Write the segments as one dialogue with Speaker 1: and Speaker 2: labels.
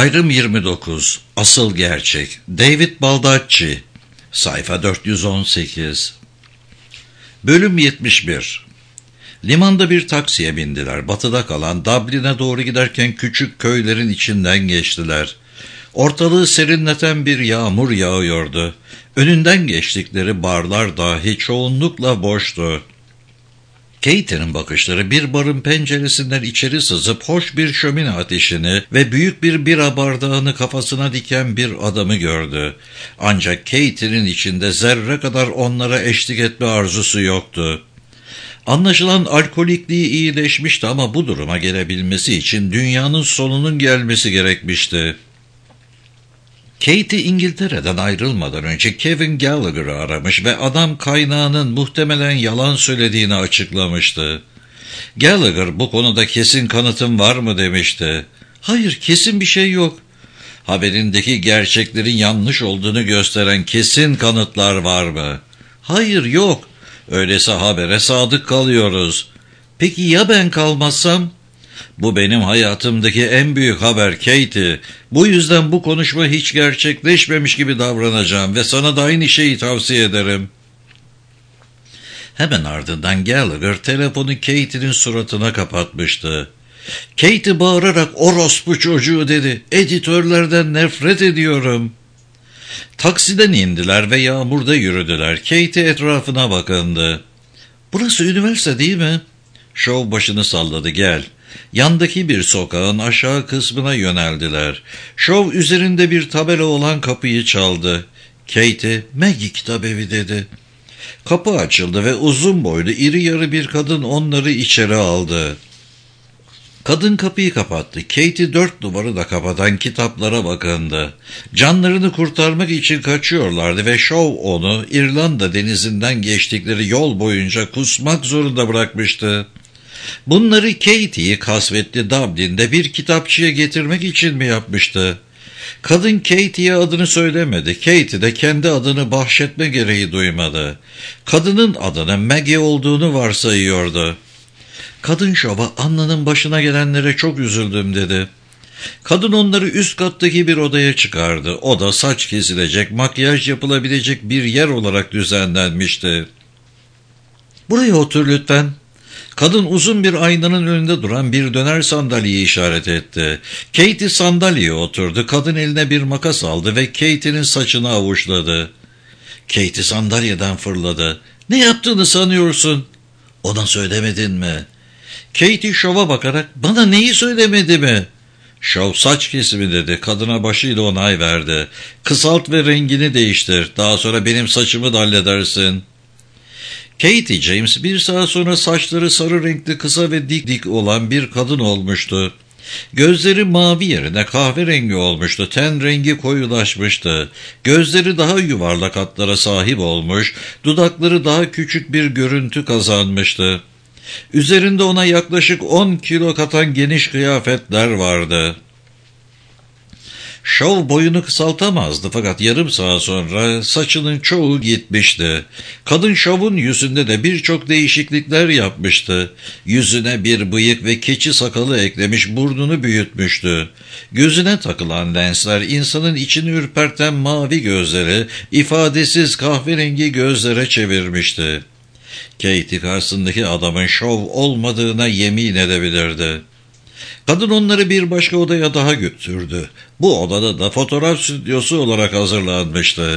Speaker 1: Ayrım 29. Asıl gerçek. David Baldacci. Sayfa 418. Bölüm 71. Limanda bir taksiye bindiler. Batıda kalan Dublin'e doğru giderken küçük köylerin içinden geçtiler. Ortalığı serinleten bir yağmur yağıyordu. Önünden geçtikleri barlar dahi çoğunlukla boştu. Kate'nin bakışları bir barın penceresinden içeri sızıp hoş bir şömine ateşini ve büyük bir bira bardağını kafasına diken bir adamı gördü. Ancak Kate'nin içinde zerre kadar onlara eşlik etme arzusu yoktu. Anlaşılan alkolikliği iyileşmişti ama bu duruma gelebilmesi için dünyanın sonunun gelmesi gerekmişti. Katie İngiltere'den ayrılmadan önce Kevin Gallagher'ı aramış ve adam kaynağının muhtemelen yalan söylediğini açıklamıştı. Gallagher bu konuda kesin kanıtın var mı demişti. Hayır, kesin bir şey yok. Haberindeki gerçeklerin yanlış olduğunu gösteren kesin kanıtlar var mı? Hayır, yok. Öyleyse habere sadık kalıyoruz. Peki ya ben kalmazsam? Bu benim hayatımdaki en büyük haber Katie. Bu yüzden bu konuşma hiç gerçekleşmemiş gibi davranacağım ve sana da aynı şeyi tavsiye ederim. Hemen ardından Gallagher telefonu Katie'nin suratına kapatmıştı. Katie bağırarak orospu çocuğu dedi. Editörlerden nefret ediyorum. Taksiden indiler ve yağmurda yürüdüler. Katie etrafına bakındı. Burası üniversite değil mi? Şov başını salladı. Gel. Yandaki bir sokağın aşağı kısmına yöneldiler. Şov üzerinde bir tabela olan kapıyı çaldı. Katie, Maggie kitabevi dedi. Kapı açıldı ve uzun boylu iri yarı bir kadın onları içeri aldı. Kadın kapıyı kapattı. Katie 4 duvarı da kapatan kitaplara bakındı. Canlarını kurtarmak için kaçıyorlardı ve Şov onu İrlanda denizinden geçtikleri yol boyunca kusmak zorunda bırakmıştı. Bunları Katie'yi kasvetli Dublin'de bir kitapçıya getirmek için mi yapmıştı? Kadın Katie'ye adını söylemedi. Katie de kendi adını bahşetme gereği duymadı. Kadının adının Maggie olduğunu varsayıyordu. Kadın Şov'a Anna'nın başına gelenlere çok üzüldüm dedi. Kadın onları üst kattaki bir odaya çıkardı. Oda saç kesilecek, makyaj yapılabilecek bir yer olarak düzenlenmişti. Buraya otur lütfen. Kadın uzun bir aynanın önünde duran bir döner sandalyeyi işaret etti. Katie sandalyeye oturdu. Kadın eline bir makas aldı ve Katie'nin saçını avuçladı. Katie sandalyeden fırladı. Ne yaptığını sanıyorsun? Ona söylemedin mi? Katie Şov'a bakarak bana neyi söylemedi mi? Şov saç kesimi dedi. Kadına başıyla onay verdi. Kısalt ve rengini değiştir. Daha sonra benim saçımı da halledersin. Katie James bir saat sonra saçları sarı renkli kısa ve dik olan bir kadın olmuştu. Gözleri mavi yerine kahverengi olmuştu. Ten rengi koyulaşmıştı. Gözleri daha yuvarlak hatlara sahip olmuş, dudakları daha küçük bir görüntü kazanmıştı. Üzerinde ona yaklaşık 10 kilo katan geniş kıyafetler vardı. Şov boyunu kısaltamazdı fakat yarım saat sonra saçının çoğu gitmişti. Kadın Şov'un yüzünde de birçok değişiklikler yapmıştı. Yüzüne bir bıyık ve keçi sakalı eklemiş, burnunu büyütmüştü. Gözüne takılan lensler insanın içini ürperten mavi gözleri ifadesiz kahverengi gözlere çevirmişti. Katie karşısındaki adamın Şov olmadığına yemin edebilirdi. Kadın onları bir başka odaya daha götürdü. Bu odada da fotoğraf stüdyosu olarak hazırlanmıştı.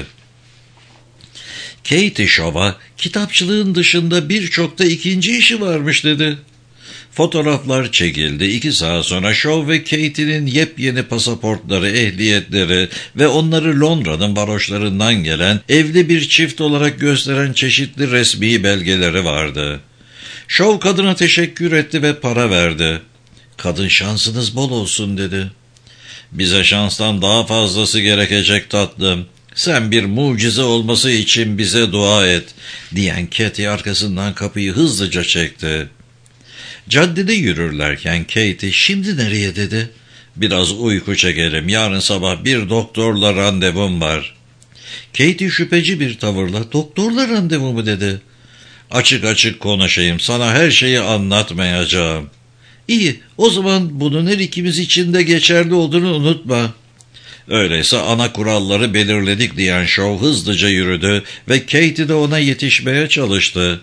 Speaker 1: Katie Şov'a kitapçılığın dışında birçok da ikinci işi varmış dedi. Fotoğraflar çekildi. 2 saat sonra Şov ve Katie'nin yepyeni pasaportları, ehliyetleri ve onları Londra'nın varoşlarından gelen evli bir çift olarak gösteren çeşitli resmi belgeleri vardı. Şov kadına teşekkür etti ve para verdi. Kadın şansınız bol olsun dedi. Bize şanstan daha fazlası gerekecek tatlım. Sen bir mucize olması için bize dua et diyen Katie arkasından kapıyı hızlıca çekti. Caddede yürürlerken Katie şimdi nereye dedi. Biraz uyku çekelim, yarın sabah bir doktorla randevum var. Katie şüpheci bir tavırla doktorla randevu mu dedi. Açık açık konuşayım, sana her şeyi anlatmayacağım. İyi, o zaman bunun her ikimiz için de geçerli olduğunu unutma. Öyleyse ana kuralları belirledik diyen Shaw hızlıca yürüdü ve Katie de ona yetişmeye çalıştı.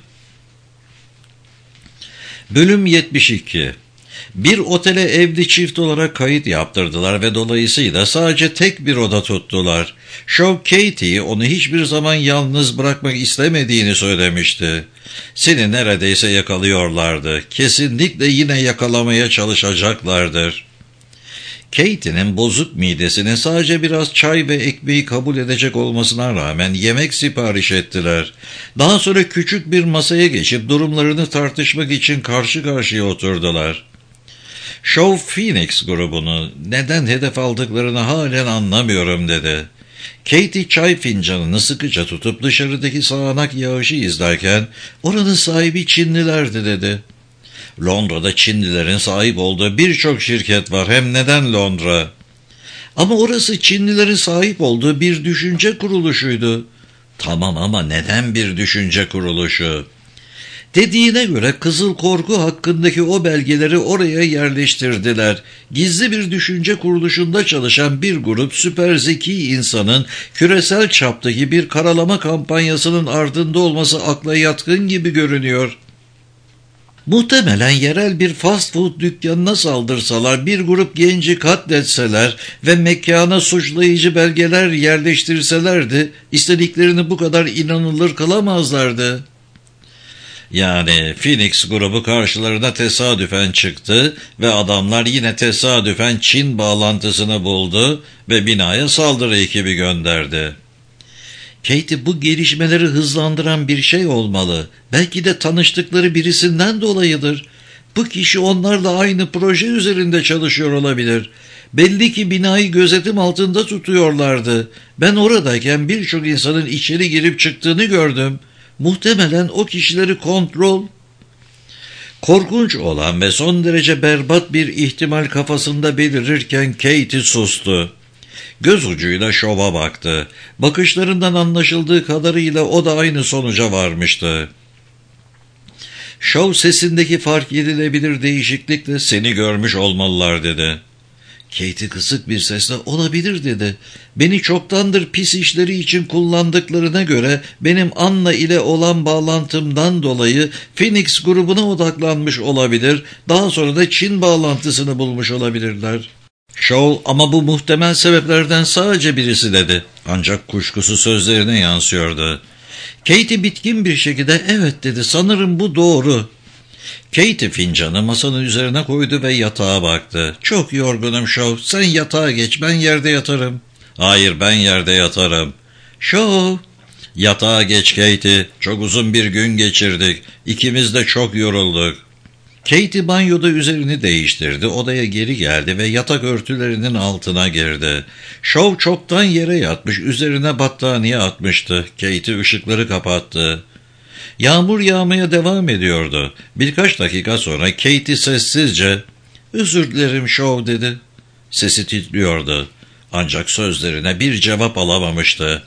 Speaker 1: Bölüm 72. Bir otele evli çift olarak kayıt yaptırdılar ve dolayısıyla sadece tek bir oda tuttular. Shaw Katie'yi onu hiçbir zaman yalnız bırakmak istemediğini söylemişti. Seni neredeyse yakalıyorlardı. Kesinlikle yine yakalamaya çalışacaklardır. Katie'nin bozuk midesinin sadece biraz çay ve ekmeği kabul edecek olmasına rağmen yemek sipariş ettiler. Daha sonra küçük bir masaya geçip durumlarını tartışmak için karşı karşıya oturdular. Shaw Phoenix grubunu neden hedef aldıklarını halen anlamıyorum dedi. Katie çay fincanını sıkıca tutup dışarıdaki sağanak yağışı izlerken oranın sahibi Çinlilerdi dedi. Londra'da Çinlilerin sahip olduğu birçok şirket var. Hem neden Londra? Ama orası Çinlilerin sahip olduğu bir düşünce kuruluşuydu. Tamam ama neden bir düşünce kuruluşu? Dediğine göre Kızıl Korku hakkındaki o belgeleri oraya yerleştirdiler. Gizli bir düşünce kuruluşunda çalışan bir grup süper zeki insanın küresel çaptaki bir karalama kampanyasının ardında olması akla yatkın gibi görünüyor. Muhtemelen yerel bir fast food dükkanına saldırsalar, bir grup genci katletseler ve mekana suçlayıcı belgeler yerleştirselerdi, istediklerini bu kadar inanılır kılamazlardı. Yani Phoenix grubu karşılarına tesadüfen çıktı ve adamlar yine tesadüfen Çin bağlantısını buldu ve binaya saldırı ekibi gönderdi. Katie, bu gelişmeleri hızlandıran bir şey olmalı. Belki de tanıştıkları birisinden dolayıdır. Bu kişi onlarla aynı proje üzerinde çalışıyor olabilir. Belli ki binayı gözetim altında tutuyorlardı. Ben oradayken birçok insanın içeri girip çıktığını gördüm. Muhtemelen o kişileri Korkunç olan ve son derece berbat bir ihtimal kafasında belirirken Katie sustu. Göz ucuyla Shaw'a baktı. Bakışlarından anlaşıldığı kadarıyla o da aynı sonuca varmıştı. Shaw sesindeki fark edilebilir değişiklikle "Seni görmüş olmalılar" dedi. Katie kısık bir sesle "Olabilir" dedi. "Beni çoktandır pis işleri için kullandıklarına göre benim Anna ile olan bağlantımdan dolayı Phoenix grubuna odaklanmış olabilir. Daha sonra da Çin bağlantısını bulmuş olabilirler." Shaw "Ama bu muhtemel sebeplerden sadece birisi" dedi. Ancak kuşkusu sözlerine yansıyordu. Katie bitkin bir şekilde "Evet" dedi. "Sanırım bu doğru." Katie fincanı masanın üzerine koydu ve yatağa baktı. "Çok yorgunum Shaw. Sen yatağa geç, ben yerde yatarım." "Hayır, ben yerde yatarım." "Shaw." "Yatağa geç Katie. Çok uzun bir gün geçirdik. İkimiz de çok yorulduk." Katie banyoda üzerini değiştirdi, odaya geri geldi ve yatak örtülerinin altına girdi. Shaw çoktan yere yatmış, üzerine battaniye atmıştı. Katie ışıkları kapattı. Yağmur yağmaya devam ediyordu. Birkaç dakika sonra Katie sessizce "Özür dilerim Shaw" dedi. Sesi titriyordu. Ancak sözlerine bir cevap alamamıştı.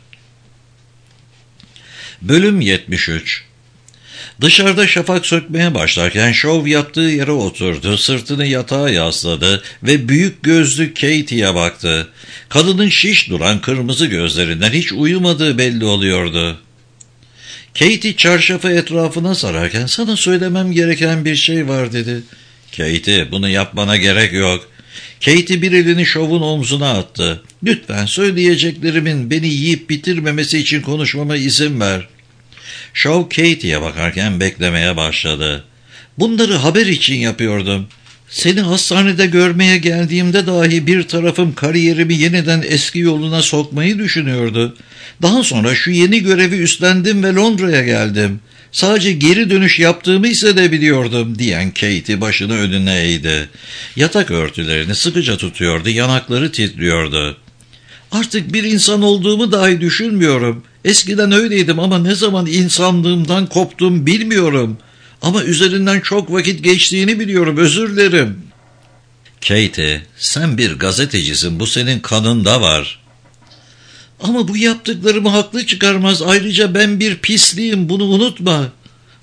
Speaker 1: Bölüm 73. Dışarıda şafak sökmeye başlarken Shaw yattığı yere oturdu, sırtını yatağa yasladı ve büyük gözlü Katie'ye baktı. Kadının şiş duran kırmızı gözlerinden hiç uyumadığı belli oluyordu. Katie çarşafı etrafına sararken "Sana söylemem gereken bir şey var" dedi. "Katie, bunu yapmana gerek yok." Katie bir elini Shaw'un omzuna attı. "Lütfen söyleyeceklerimin beni yiyip bitirmemesi için konuşmama izin ver." Shaw Katie'ye bakarken beklemeye başladı. "Bunları haber için yapıyordum. Seni hastanede görmeye geldiğimde dahi bir tarafım kariyerimi yeniden eski yoluna sokmayı düşünüyordu. Daha sonra şu yeni görevi üstlendim ve Londra'ya geldim. Sadece geri dönüş yaptığımı hissedebiliyordum" diyen Katie başını önüne eğdi. Yatak örtülerini sıkıca tutuyordu, yanakları titriyordu. "Artık bir insan olduğumu dahi düşünmüyorum. Eskiden öyleydim ama ne zaman insanlığımdan koptum bilmiyorum. Ama üzerinden çok vakit geçtiğini biliyorum, özür dilerim." "Katie, sen bir gazetecisin, bu senin kanında var." "Ama bu yaptıklarımı haklı çıkarmaz. Ayrıca ben bir pisliğim, bunu unutma."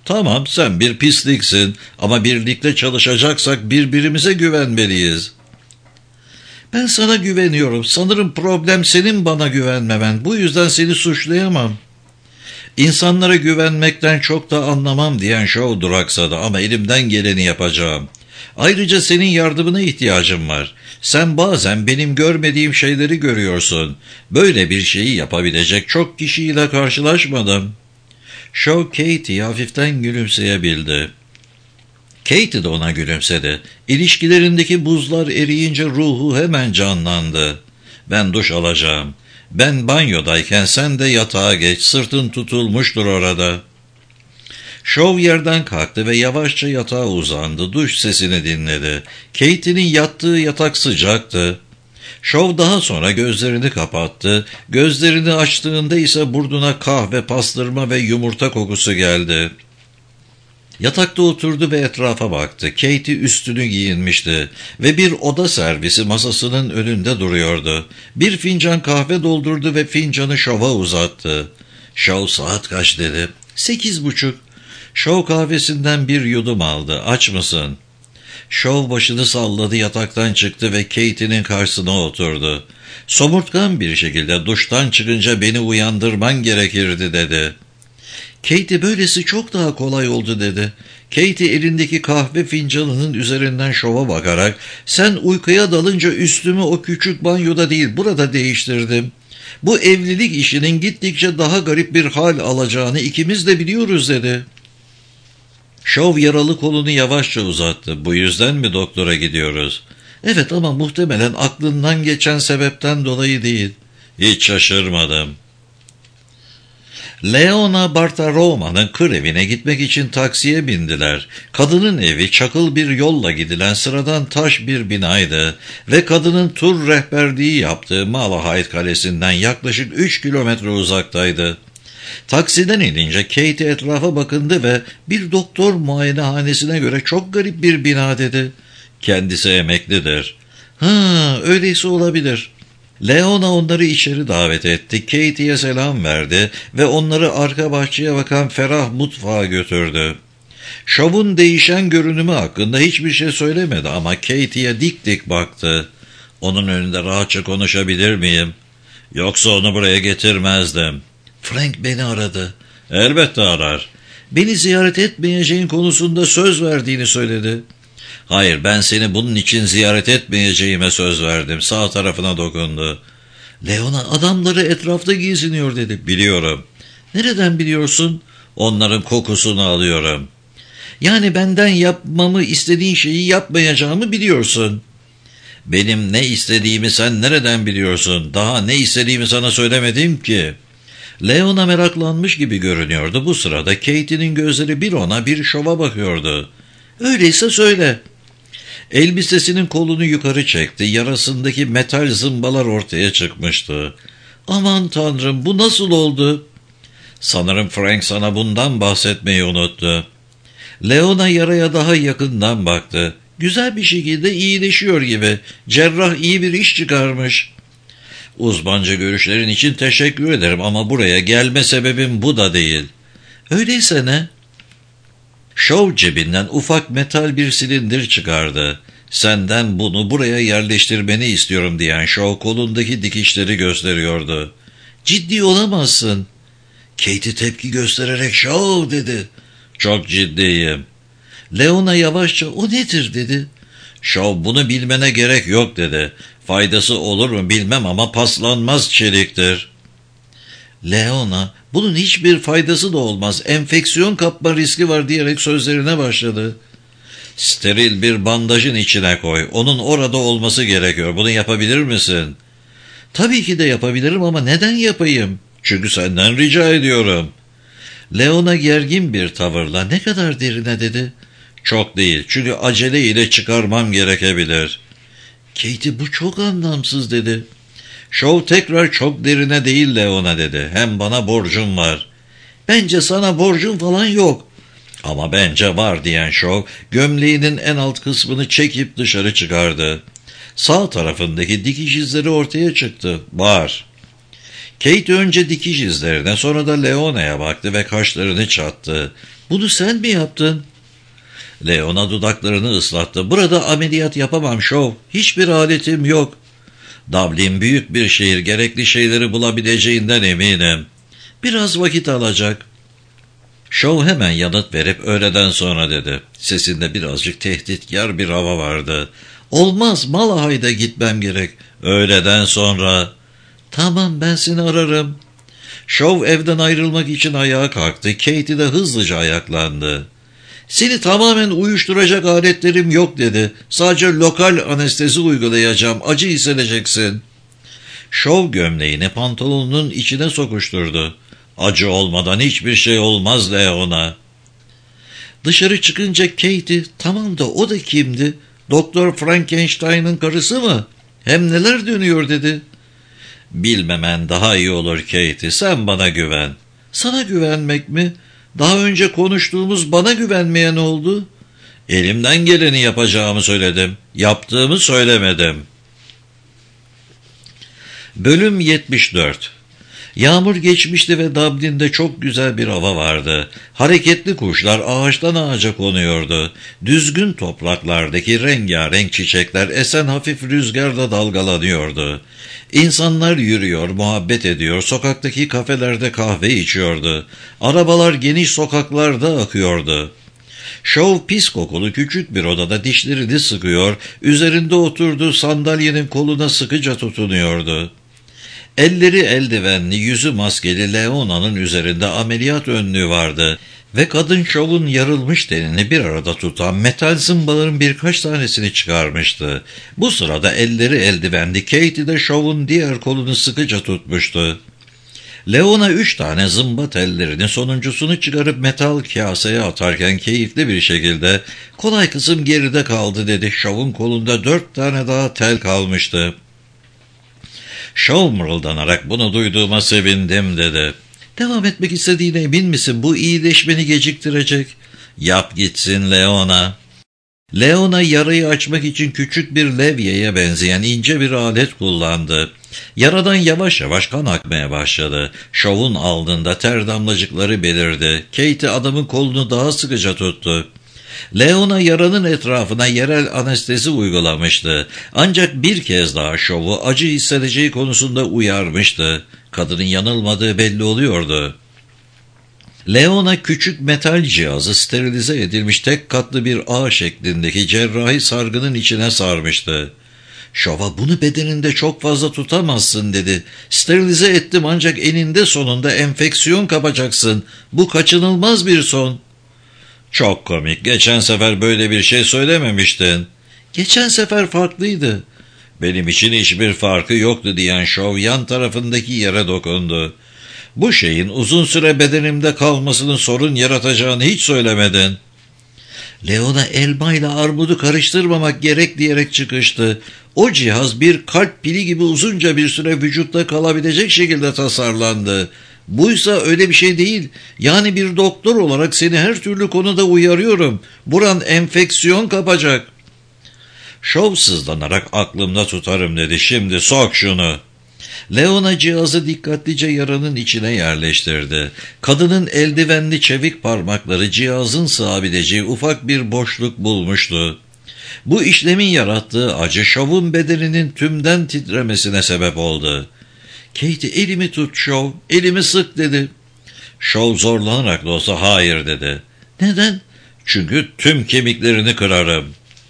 Speaker 1: Tamam, sen bir pisliksin ama birlikte çalışacaksak birbirimize güvenmeliyiz. Ben sana güveniyorum. Sanırım problem senin bana güvenmemen. Bu yüzden seni suçlayamam. İnsanlara güvenmekten çok da anlamam diyen Shaw duraksadı ama elimden geleni yapacağım. Ayrıca senin yardımına ihtiyacım var. Sen bazen benim görmediğim şeyleri görüyorsun. Böyle bir şeyi yapabilecek çok kişiyle karşılaşmadım. Shaw Katie'ye hafiften gülümseyebildi. Katie de ona gülümsedi. İlişkilerindeki buzlar eriyince ruhu hemen canlandı. Ben duş alacağım. Ben banyodayken sen de yatağa geç, sırtın tutulmuştur orada. Shaw yerden kalktı ve yavaşça yatağa uzandı. Duş sesini dinledi. Katie'nin yattığı yatak sıcaktı. Shaw daha sonra gözlerini kapattı. Gözlerini açtığında ise burnuna kahve, pastırma ve yumurta kokusu geldi. Yatakta oturdu ve etrafa baktı. Katie üstünü giyinmişti ve bir oda servisi masasının önünde duruyordu. Bir fincan kahve doldurdu ve fincanı Shaw'a uzattı. Shaw saat kaç dedi. 8:30. Shaw kahvesinden bir yudum aldı. Aç mısın? Shaw başını salladı, yataktan çıktı ve Katie'nin karşısına oturdu. Somurtkan bir şekilde duştan çıkınca beni uyandırman gerekirdi dedi. Katie böylesi çok daha kolay oldu dedi. Katie elindeki kahve fincanının üzerinden Shaw'a bakarak sen uykuya dalınca üstümü o küçük banyoda değil burada değiştirdim. Bu evlilik işinin gittikçe daha garip bir hal alacağını ikimiz de biliyoruz dedi. Shaw yaralı kolunu yavaşça uzattı. Bu yüzden mi doktora gidiyoruz? Evet ama muhtemelen aklından geçen sebepten dolayı değil. Hiç şaşırmadım. Leona Bartaroma'nın kır evine gitmek için taksiye bindiler. Kadının evi çakıl bir yolla gidilen sıradan taş bir binaydı ve kadının tur rehberliği yaptığı Malahide Kalesi'nden yaklaşık 3 kilometre uzaktaydı. Taksiden inince Katie etrafa bakındı ve bir doktor muayenehanesine göre çok garip bir bina dedi. Kendisi emeklidir. Öyleyse olabilir. Leona onları içeri davet etti. Katie'ye selam verdi ve onları arka bahçeye bakan ferah mutfağa götürdü. Shaw'un değişen görünümü hakkında hiçbir şey söylemedi ama Katie'ye dik dik baktı. Onun önünde rahatça konuşabilir miyim? Yoksa onu buraya getirmezdim. Frank beni aradı. Elbette arar. Beni ziyaret etmeyeceğin konusunda söz verdiğini söyledi. Hayır, ben seni bunun için ziyaret etmeyeceğime söz verdim. Sağ tarafına dokundu. Leona adamları etrafta geziniyor dedi. Biliyorum. Nereden biliyorsun? Onların kokusunu alıyorum. Yani benden yapmamı istediğin şeyi yapmayacağımı biliyorsun. Benim ne istediğimi sen nereden biliyorsun? Daha ne istediğimi sana söylemedim ki. Leona meraklanmış gibi görünüyordu. Bu sırada Katie'nin gözleri bir ona bir Shaw'a bakıyordu. Öyleyse söyle. Elbisesinin kolunu yukarı çekti. Yarasındaki metal zımbalar ortaya çıkmıştı. Aman tanrım, bu nasıl oldu? Sanırım Frank sana bundan bahsetmeyi unuttu. Leona yaraya daha yakından baktı. Güzel bir şekilde iyileşiyor gibi. Cerrah iyi bir iş çıkarmış. Uzmanca görüşlerin için teşekkür ederim ama buraya gelme sebebim bu da değil. Öyleyse ne? Shaw cebinden ufak metal bir silindir çıkardı. Senden bunu buraya yerleştirmeni istiyorum diyen Shaw kolundaki dikişleri gösteriyordu. Ciddi olamazsın. Katie tepki göstererek Shaw dedi. Çok ciddiyim. Leona yavaşça o nedir dedi. Shaw bunu bilmene gerek yok dedi. Faydası olur mu bilmem ama paslanmaz çeliktir. Leona bunun hiçbir faydası da olmaz. Enfeksiyon kapma riski var diyerek sözlerine başladı. Steril bir bandajın içine koy. Onun orada olması gerekiyor. Bunu yapabilir misin? Tabii ki de yapabilirim ama neden yapayım? Çünkü senden rica ediyorum. Leona gergin bir tavırla ne kadar derine dedi. Çok değil çünkü aceleyle çıkarmam gerekebilir. Katie bu çok anlamsız dedi. Shaw tekrar çok derine değil Leona dedi. Hem bana borcum var. Bence sana borcum falan yok. Ama bence var diyen Shaw gömleğinin en alt kısmını çekip dışarı çıkardı. Sağ tarafındaki dikiş izleri ortaya çıktı. Var. Kate önce dikiş izlerine sonra da Leona'ya baktı ve kaşlarını çattı. Bunu sen mi yaptın? Leona dudaklarını ıslattı. Burada ameliyat yapamam Şov. Hiçbir aletim yok. Dublin büyük bir şehir. Gerekli şeyleri bulabileceğinden eminim. Biraz vakit alacak. Şov hemen yanıt verip öğleden sonra dedi. Sesinde birazcık tehditkar bir hava vardı. Olmaz, Malahay'da gitmem gerek. Öğleden sonra. Tamam, ben seni ararım. Şov evden ayrılmak için ayağa kalktı. Katie de hızlıca ayaklandı. Seni tamamen uyuşturacak aletlerim yok dedi. Sadece lokal anestezi uygulayacağım. Acı hissedeceksin. Şov gömleğini pantolonunun içine sokuşturdu. Acı olmadan hiçbir şey olmaz Leona. Dışarı çıkınca Katie, tamam da o da kimdi? Doktor Frankenstein'ın karısı mı? Hem neler dönüyor dedi. Bilmemen daha iyi olur Katie, sen bana güven. Sana güvenmek mi? Daha önce konuştuğumuz bana güvenmeyen oldu. Elimden geleni yapacağımı söyledim. Yaptığımı söylemedim. Bölüm 74. Yağmur geçmişti ve Dublin'de çok güzel bir hava vardı. Hareketli kuşlar ağaçtan ağaca konuyordu. Düzgün topraklardaki rengarenk çiçekler esen hafif rüzgarla dalgalanıyordu. İnsanlar yürüyor, muhabbet ediyor, sokaktaki kafelerde kahve içiyordu. Arabalar geniş sokaklarda akıyordu. Şov pis kokulu küçük bir odada dişlerini sıkıyor, üzerinde oturduğu sandalyenin koluna sıkıca tutunuyordu. Elleri eldivenli, yüzü maskeli Leona'nın üzerinde ameliyat önlüğü vardı ve kadın Şov'un yarılmış tenini bir arada tutan metal zımbaların birkaç tanesini çıkarmıştı. Bu sırada elleri eldivenli Katie de Şov'un diğer kolunu sıkıca tutmuştu. Leona 3 tane zımba tellerini sonuncusunu çıkarıp metal kaseye atarken keyifli bir şekilde "Kolay kızım, geride kaldı" dedi. Şov'un kolunda 4 tane daha tel kalmıştı. Şov mırıldanarak "Bunu duyduğuma sevindim" dedi. "Devam etmek istediğine emin misin? Bu iyileşmeni geciktirecek." "Yap gitsin Leona." Leona yarayı açmak için küçük bir levyeye benzeyen ince bir alet kullandı. Yaradan yavaş yavaş kan akmaya başladı. Şov'un alnında ter damlacıkları belirdi. Katie adamın kolunu daha sıkıca tuttu. Leona yaranın etrafına yerel anestezi uygulamıştı. Ancak bir kez daha Şov'u acı hissedeceği konusunda uyarmıştı. Kadının yanılmadığı belli oluyordu. Leona küçük metal cihazı sterilize edilmiş tek katlı bir ağ şeklindeki cerrahi sargının içine sarmıştı. "Şov'a bunu bedeninde çok fazla tutamazsın" dedi. "Sterilize ettim ancak eninde sonunda enfeksiyon kapacaksın. Bu kaçınılmaz bir son." "Çok komik. Geçen sefer böyle bir şey söylememiştin." "Geçen sefer farklıydı." "Benim için hiçbir farkı yoktu" diyen Şov yan tarafındaki yere dokundu. "Bu şeyin uzun süre bedenimde kalmasının sorun yaratacağını hiç söylemedin." Leona elma ile armudu karıştırmamak gerek diyerek çıkıştı. "O cihaz bir kalp pili gibi uzunca bir süre vücutta kalabilecek şekilde tasarlandı. Buysa öyle bir şey değil. Yani bir doktor olarak seni her türlü konuda uyarıyorum. Buran enfeksiyon kapacak." Şov sızlanarak "Aklımda tutarım" dedi. "Şimdi sok şunu." Leona cihazı dikkatlice yaranın içine yerleştirdi. Kadının eldivenli çevik parmakları cihazın sığabileceği ufak bir boşluk bulmuştu. Bu işlemin yarattığı acı Şov'un bedeninin tümden titremesine sebep oldu. "Katie, elimi tut Şov, elimi sık" dedi. Şov zorlanarak da olsa "Hayır" dedi. "Neden?" "Çünkü tüm kemiklerini kırarım."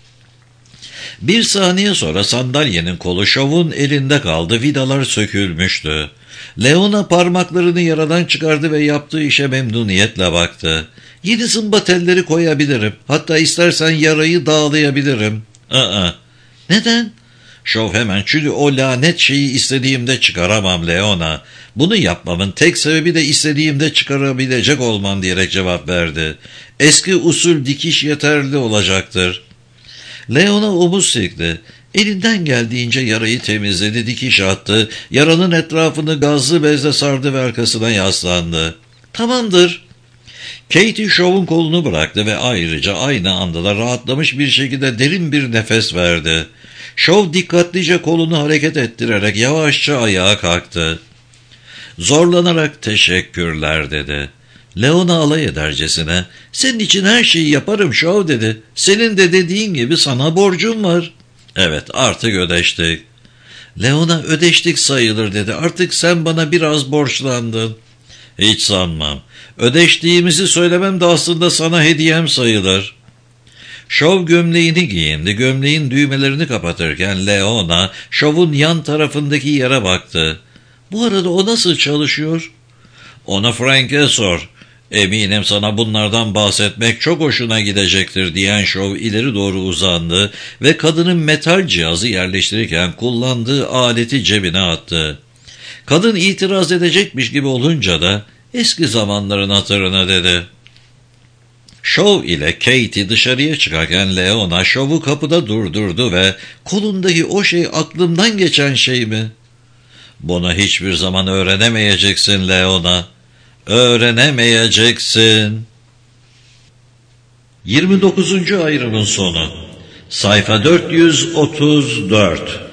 Speaker 1: Bir saniye sonra sandalyenin kolu Şov'un elinde kaldı, vidalar sökülmüştü. Leona parmaklarını yaradan çıkardı ve yaptığı işe memnuniyetle baktı. "Yeni zımba telleri koyabilirim. Hatta istersen yarayı dağlayabilirim." "Neden?" Şov hemen "Çünkü o lanet şeyi istediğimde çıkaramam Leona. Bunu yapmamın tek sebebi de istediğimde çıkarabilecek olman" diyerek cevap verdi. "Eski usul dikiş yeterli olacaktır." Leona omuz silkti. Elinden geldiğince yarayı temizledi, dikiş attı. Yaranın etrafını gazlı bezle sardı ve arkasına yaslandı. "Tamamdır." Katie Şov'un kolunu bıraktı ve ayrıca aynı anda da rahatlamış bir şekilde derin bir nefes verdi. Şov dikkatlice kolunu hareket ettirerek yavaşça ayağa kalktı. Zorlanarak "Teşekkürler" dedi. Leona alay edercesine, senin için her şeyi yaparım Şov dedi. Senin de dediğin gibi sana borcum var. Evet, artık ödeştik. Leona, ödeştik sayılır dedi. Artık sen bana biraz borçlandın. Hiç sanmam. Ödeştiğimizi söylemem de aslında sana hediyem sayılır. Şov gömleğini giyindi. Gömleğin düğmelerini kapatırken Leona Şov'un yan tarafındaki yere baktı. Bu arada o nasıl çalışıyor? Ona Frank'e sor. Eminim sana bunlardan bahsetmek çok hoşuna gidecektir diyen Şov ileri doğru uzandı ve kadının metal cihazı yerleştirirken kullandığı aleti cebine attı. Kadın itiraz edecekmiş gibi olunca da eski zamanların hatırına dedi. Şov ile Katie dışarıya çıkarken Leona Şov'u kapıda durdurdu ve kolundaki o şey aklımdan geçen şey mi? Bunu hiçbir zaman öğrenemeyeceksin Leona. Öğrenemeyeceksin. 29. ayrımın sonu. Sayfa 434.